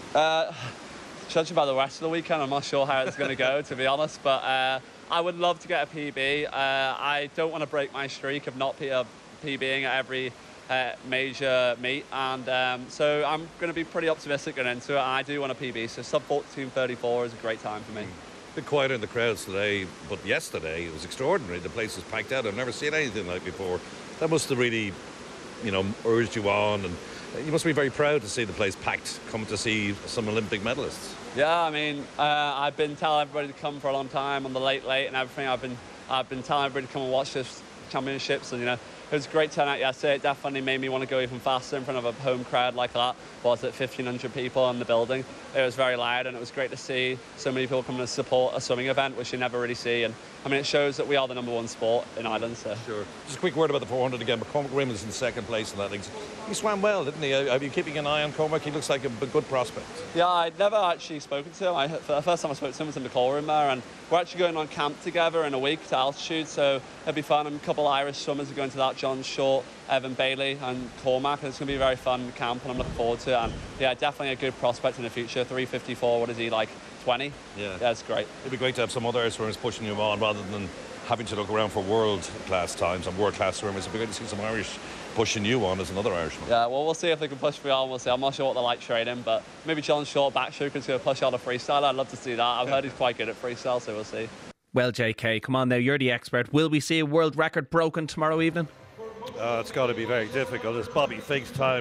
Judging by the rest of the weekend, I'm not sure how it's going to go, to be honest, but I would love to get a PB. I don't want to break my streak of not PBing at every major meet, and so I'm going to be pretty optimistic going into it, and I do want a PB, so sub 14:34 is a great time for me. A bit quieter in the crowds today, but yesterday it was extraordinary. The place was packed out. I've never seen anything like before. That must have really, you know, urged you on, and you must be very proud to see the place packed, coming to see some Olympic medalists. Yeah, I mean, I've been telling everybody to come for a long time on the late and everything. I've been telling everybody to come and watch this championships, and you know, It was a great turnout yesterday. It definitely made me want to go even faster in front of a home crowd like that. Was it 1,500 people in the building? It was very loud, and it was great to see so many people coming to support a swimming event, which you never really see. And I mean, it shows that we are the #1 sport in Ireland. So. Sure. Just a quick word about the 400 again. McCormack Rim is in second place in that. He swam well, didn't he? Are you keeping an eye on Cormac? He looks like a good prospect. Yeah, I'd never actually spoken to him. For the first time I spoke to him was in the call room there, and we're actually going on camp together in a week to altitude, so it'll be fun. And a couple of Irish swimmers are going to that, John Short, Evan Bailey and Cormac, and it's going to be a very fun camp, and I'm looking forward to it. And yeah, definitely a good prospect in the future. 3:54, what is he, like 20? Yeah, it's great. It'd be great to have some other swimmers pushing you on rather than having to look around for world-class times and world-class swimmers. It'd be good to see some Irish pushing you on as another Irishman. Yeah, well, we'll see if they can push me on. We'll see. I'm not sure what the light training, but maybe John Short backstroke is going to push out a freestyle. I'd love to see that. I've heard he's quite good at freestyle, so we'll see. Well, JK, come on now, you're the expert. Will we see a world record broken tomorrow evening? It's got to be very difficult. It's Bobby Fink's time,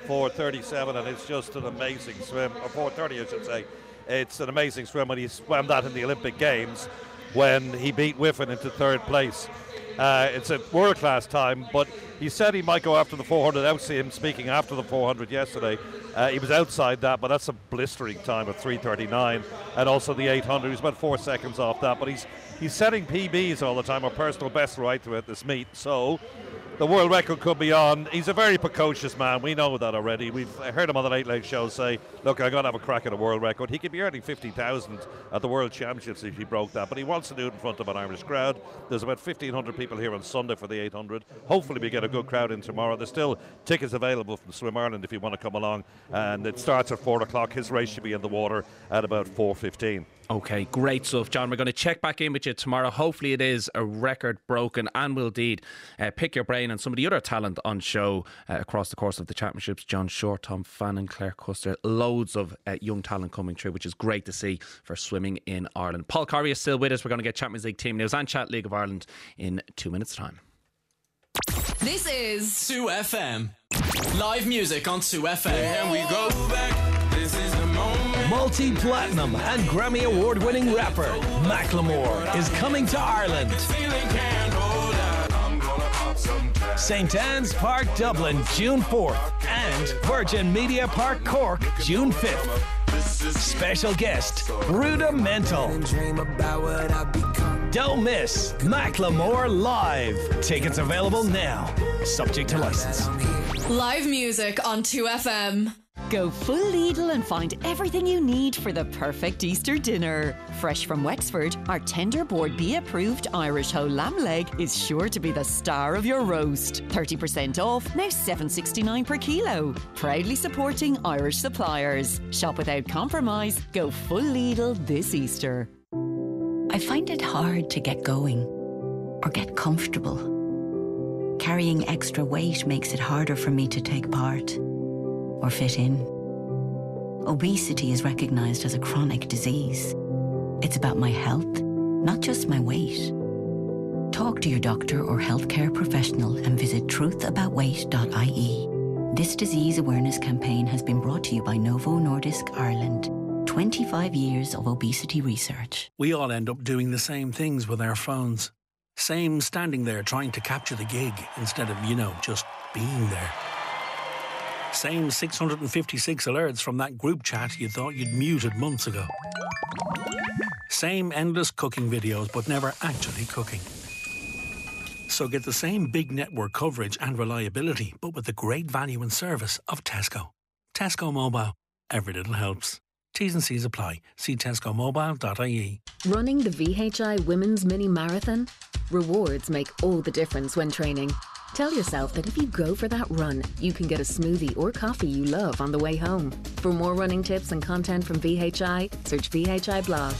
4:37, and it's just an amazing swim, or 4:30 I should say. It's an amazing swim when he swam that in the Olympic Games when he beat Whiffen into third place. It's a world-class time, but he said he might go after the 400. I see him speaking after the 400 yesterday. He was outside that, but that's a blistering time of 3:39, and also the 800. He's about 4 seconds off that, but he's setting PBs all the time, or personal best right throughout this meet. So the world record could be on. He's a very precocious man. We know that already. We've heard him on the Late Late Show say, look, I'm going to have a crack at a world record. He could be earning 50,000 at the World Championships if he broke that, but he wants to do it in front of an Irish crowd. There's about 1,500 people here on Sunday for the 800. Hopefully we get a good crowd in tomorrow. There's still tickets available from Swim Ireland if you want to come along, and it starts at 4 o'clock. His race should be in the water at about 4:15. Okay, great stuff, John. We're going to check back in with you tomorrow. Hopefully it is a record broken, and we'll indeed pick your brain on some of the other talent on show across the course of the championships. John Short, Tom Fannin, Claire Custer, loads of young talent coming through, which is great to see for swimming in Ireland. Paul Corrie is still with us. We're going to get Champions League team news and chat League of Ireland in 2 minutes' time. This is 2FM. Live music on 2FM. Here we go back. This is the moment. Multi-platinum and Grammy award-winning rapper Macklemore is coming to Ireland. St Anne's Park, Dublin, June 4th, and Virgin Media Park, Cork, June 5th. Special guest, Rudimental. Don't miss Macklemore Live. Tickets available now. Subject to license. live music on 2FM. Go full Lidl and find everything you need for the perfect Easter dinner. Fresh from Wexford, our tender Board B approved Irish whole lamb leg is sure to be the star of your roast. 30% off, now $7.69 per kilo. Proudly supporting Irish suppliers. Shop without compromise. Go full Lidl this Easter. I find it hard to get going or get comfortable. Carrying extra weight makes it harder for me to take part or fit in. Obesity is recognised as a chronic disease. It's about my health, not just my weight. Talk to your doctor or healthcare professional and visit truthaboutweight.ie. This disease awareness campaign has been brought to you by Novo Nordisk Ireland. 25 years of obesity research. We all end up doing the same things with our phones. Same standing there trying to capture the gig instead of, just being there. Same 656 alerts from that group chat you thought you'd muted months ago. Same endless cooking videos, but never actually cooking. So get the same big network coverage and reliability, but with the great value and service of Tesco. Tesco Mobile. Every little helps. T's and C's apply. See tescomobile.ie. Running the VHI Women's Mini Marathon? Rewards make all the difference when training. Tell yourself that if you go for that run, you can get a smoothie or coffee you love on the way home. For more running tips and content from VHI, search VHI blog.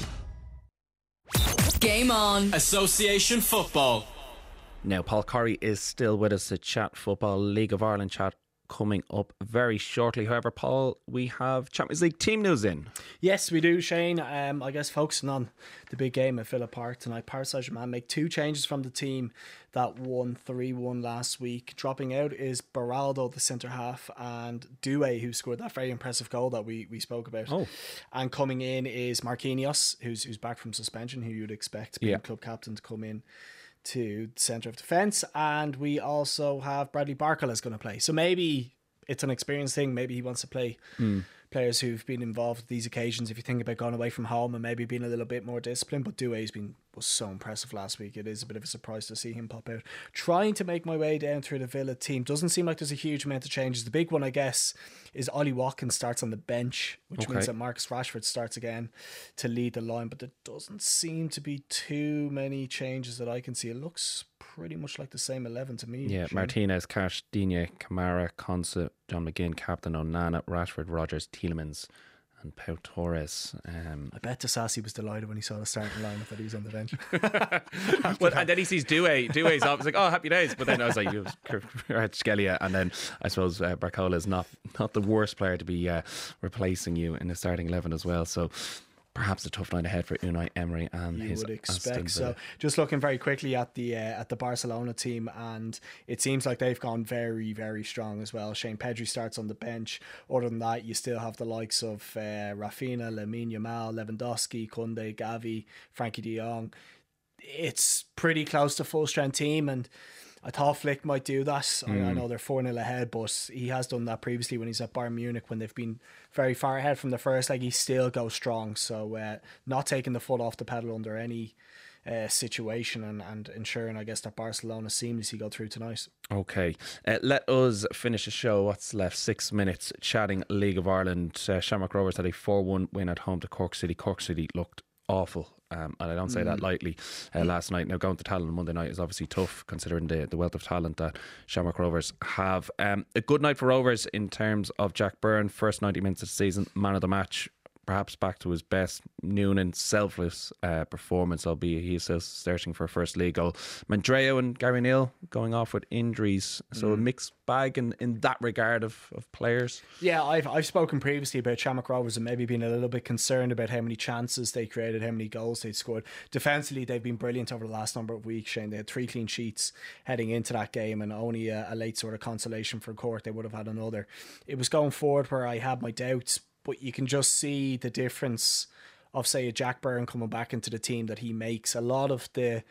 Game on. Association Football. Now, Paul Corrie is still with us to chat football. League of Ireland chat coming up very shortly. However, Paul, we have Champions League team news in. Yes, we do, Shane. I guess focusing on the big game at Villa Park tonight, Paris Saint-Germain make two changes from the team that won 3-1 last week. Dropping out is Beraldo, the centre-half, and Doué, who scored that very impressive goal that we spoke about. Oh. And coming in is Marquinhos, who's back from suspension, who you'd expect being club captain to come in to centre of defence, and we also have Bradley Barkle is going to play. So maybe it's an experience thing. Maybe he wants to play players who've been involved at these occasions. If you think about going away from home and maybe being a little bit more disciplined, but Douay's was so impressive last week. It is a bit of a surprise to see him pop out. Trying to make my way down through the Villa team. Doesn't seem like there's a huge amount of changes. The big one, I guess, is Ollie Watkins starts on the bench, which means that Marcus Rashford starts again to lead the line, but there doesn't seem to be too many changes that I can see. It looks pretty much like the same 11 to me. Yeah, Martinez, Cash, Digne, Kamara, Konsa, John McGinn, Captain Onana, Rashford, Rogers, Tielemans and Pau Torres. I bet Disasi was delighted when he saw the starting line that he was on the bench. Well, and then he sees Douay's off. It's like, oh, happy days. But then I was like, you had Skelia, and then I suppose Barcola is not the worst player to be replacing you in the starting 11 as well. So perhaps a tough night ahead for Unai Emery and his. You would expect so. Just looking very quickly at the Barcelona team, and it seems like they've gone very, very strong as well. Shane Pedri starts on the bench. Other than that, you still have the likes of Rafinha, Lamine Yamal, Lewandowski, Koundé, Gavi, Frankie de Jong. It's pretty close to full strength team, and I thought Flick might do that. I know they're 4-0 ahead, but he has done that previously when he's at Bayern Munich when they've been very far ahead from the first leg. He still goes strong, so not taking the foot off the pedal under any situation, and ensuring, I guess, that Barcelona seamlessly go through tonight. Okay, let us finish the show. What's left? 6 minutes chatting League of Ireland. Shamrock Rovers had a 4-1 win at home to Cork City. Cork City looked awful, and I don't say that lightly, last night. Now, going to Tallinn on Monday night is obviously tough considering the wealth of talent that Shamrock Rovers have. A good night for Rovers in terms of Jack Byrne. First 90 minutes of the season, man of the match, perhaps back to his best Noonan selfless performance, albeit he is still searching for a first league goal. Mandreo and Gary Neal going off with injuries, so a mixed bag in that regard of players. Yeah, I've spoken previously about Shamrock Rovers and maybe been a little bit concerned about how many chances they created, how many goals they'd scored. Defensively, they've been brilliant over the last number of weeks, Shane. They had 3 clean sheets heading into that game, and only a late sort of consolation for Cork. They would have had another. It was going forward where I had my doubts, but you can just see the difference of, say, a Jack Byrne coming back into the team that he makes. A lot of the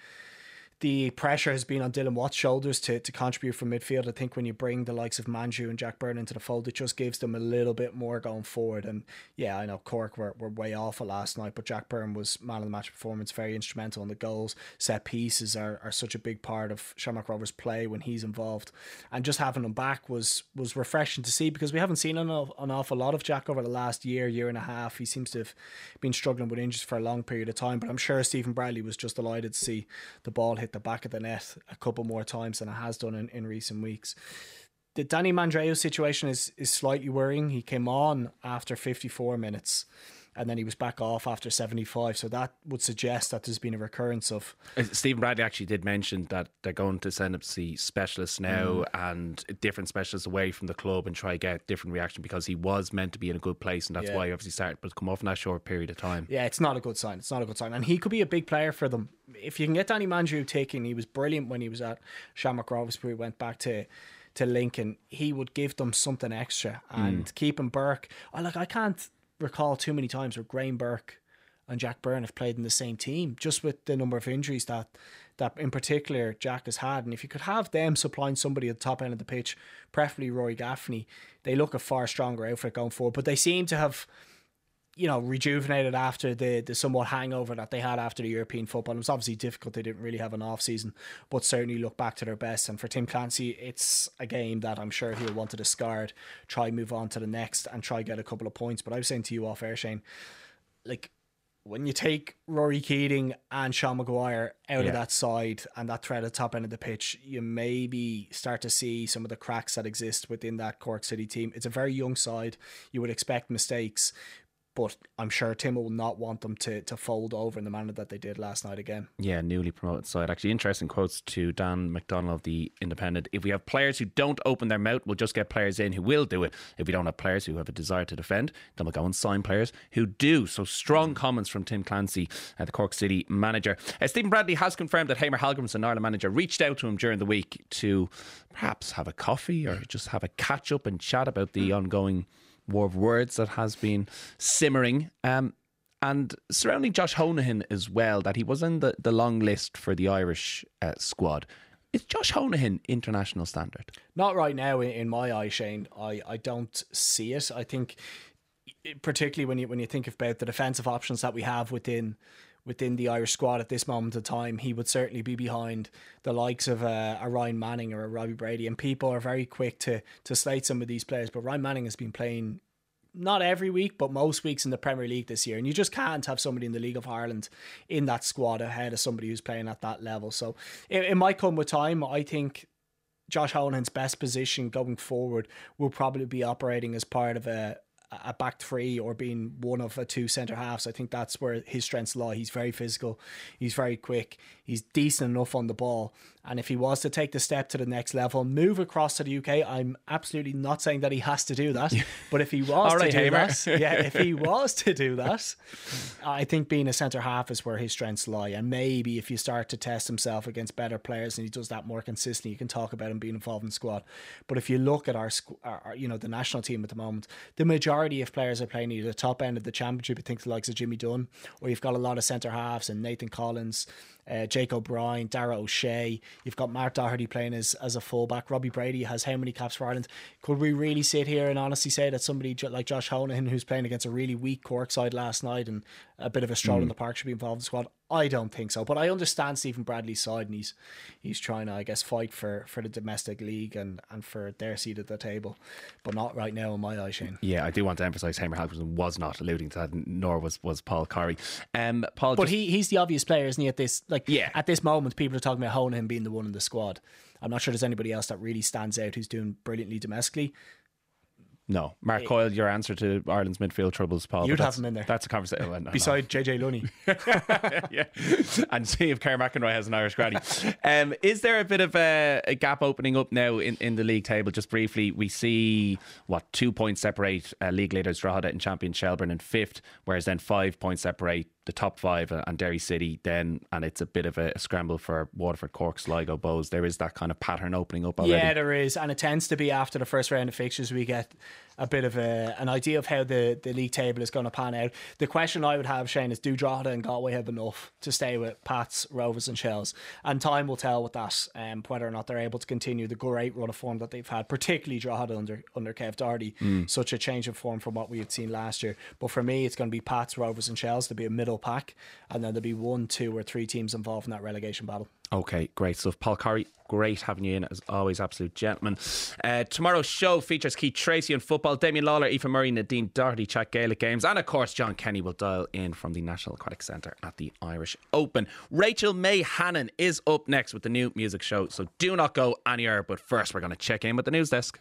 pressure has been on Dylan Watt's shoulders to contribute from midfield. I think when you bring the likes of Manju and Jack Byrne into the fold, it just gives them a little bit more going forward. And yeah, I know Cork were way off last night, but Jack Byrne was man of the match performance, very instrumental in the goals. Set pieces are such a big part of Shamrock Rovers' play when he's involved. And just having him back was refreshing to see, because we haven't seen an awful lot of Jack over the last year and a half. He seems to have been struggling with injuries for a long period of time, but I'm sure Stephen Bradley was just delighted to see the ball hit the back of the net a couple more times than it has done in recent weeks. The Danny Mandreo situation is slightly worrying. He came on after 54 minutes and then he was back off after 75, so that would suggest that there's been a recurrence of... Stephen Bradley actually did mention that they're going to send up to see specialists now and different specialists away from the club and try to get different reaction, because he was meant to be in a good place, and that's why he obviously started, but come off in that short period of time. Yeah, it's not a good sign. It's not a good sign, and he could be a big player for them. If you can get Danny Mandrew taking, he was brilliant when he was at Shamrock Rovers before he went back to Lincoln. He would give them something extra, and keeping Burke... I can't recall too many times where Graham Burke and Jack Byrne have played in the same team, just with the number of injuries that in particular Jack has had. And if you could have them supplying somebody at the top end of the pitch, preferably Rory Gaffney, they look a far stronger outfit going forward. But they seem to have, rejuvenated after the somewhat hangover that they had after the European football. It was obviously difficult. They didn't really have an off season, but certainly look back to their best. And for Tim Clancy, it's a game that I'm sure he'll want to discard, try move on to the next and try get a couple of points. But I was saying to you off air, Shane, when you take Rory Keating and Sean Maguire out of that side and that threat at the top end of the pitch, you maybe start to see some of the cracks that exist within that Cork City team. It's a very young side. You would expect mistakes, but I'm sure Tim will not want them to fold over in the manner that they did last night again. Yeah, newly promoted side. Actually, interesting quotes to Dan McDonnell of The Independent. If we have players who don't open their mouth, we'll just get players in who will do it. If we don't have players who have a desire to defend, then we'll go and sign players who do. So strong comments from Tim Clancy, the Cork City manager. Stephen Bradley has confirmed that Hamer Hallgrimsson, Ireland manager, reached out to him during the week to perhaps have a coffee or just have a catch up and chat about the ongoing war of words that has been simmering. And surrounding Josh Honohan as well, that he was in the long list for the Irish squad. Is Josh Honohan international standard? Not right now in my eye, Shane. I don't see it. I think, particularly when you think about the defensive options that we have within the Irish squad at this moment in time, he would certainly be behind the likes of a Ryan Manning or a Robbie Brady. And people are very quick to slate some of these players, but Ryan Manning has been playing not every week, but most weeks in the Premier League this year. And you just can't have somebody in the League of Ireland in that squad ahead of somebody who's playing at that level. So it might come with time. I think Josh Honohan's best position going forward will probably be operating as part of a back three or being one of a two centre halves. I think that's where his strengths lie. He's very physical, he's very quick, he's decent enough on the ball. And if he was to take the step to the next level, move across to the UK, I'm absolutely not saying that he has to do that. But if he was to do that, if he was to do that, I think being a centre half is where his strengths lie. And maybe if you start to test himself against better players and he does that more consistently, you can talk about him being involved in the squad. But if you look at our the national team at the moment, the majority of players are playing either the top end of the championship. I think the likes of Jimmy Dunn, or you've got a lot of centre halves and Nathan Collins, Jake O'Brien, Dara O'Shea. You've got Mark Doherty playing as a fullback. Robbie Brady has how many caps for Ireland? Could we really sit here and honestly say that somebody like Josh Honohan, who's playing against a really weak Cork side last night and a bit of a stroll in the park, should be involved in the squad? I don't think so. But I understand Stephen Bradley's side, and he's trying to, I guess, fight for the domestic league and for their seat at the table. But not right now in my eye, Shane. Yeah, I do want to emphasise Hamer Halverson was not alluding to that, nor was Paul Corey. Paul, but he's the obvious player, isn't he? At this moment, people are talking about Honohan being the one in the squad. I'm not sure there's anybody else that really stands out who's doing brilliantly domestically. No. Mark Coyle, your answer to Ireland's midfield troubles, Paul. You'd have him in there. That's a conversation. No, beside JJ Lunny. Yeah. And see if Kerr McEnroy has an Irish granny. Is there a bit of a gap opening up now in the league table? Just briefly, we see, 2 points separate league leaders Drogheda and champion Shelbourne in 5th, whereas then 5 points separate the top 5 and Derry City then, and it's a bit of a scramble for Waterford, Cork, Sligo, Bows. There is that kind of pattern opening up already. Yeah, there is, and it tends to be after the first round of fixtures we get a bit of an idea of how the league table is going to pan out. The question I would have, Shane, is do Drogheda and Galway have enough to stay with Pats, Rovers and Shells? And time will tell with that, whether or not they're able to continue the great run of form that they've had, particularly Drogheda under Kev Doherty. Such a change of form from what we had seen last year. But for me, it's going to be Pats, Rovers and Shells to be a middle pack, and then there'll be 1, 2 or 3 teams involved in that relegation battle. Okay, great stuff. Paul Corey, great having you in as always, absolute gentleman. Tomorrow's show features Keith Tracy on football, Damien Lawler, Aoife Murray, Nadine Doherty chat Gaelic games, and of course John Kenny will dial in from the National Aquatic Centre at the Irish Open. Rachel May Hannon is up next with the new music show, so do not go anywhere. But first we're going to check in with the news desk.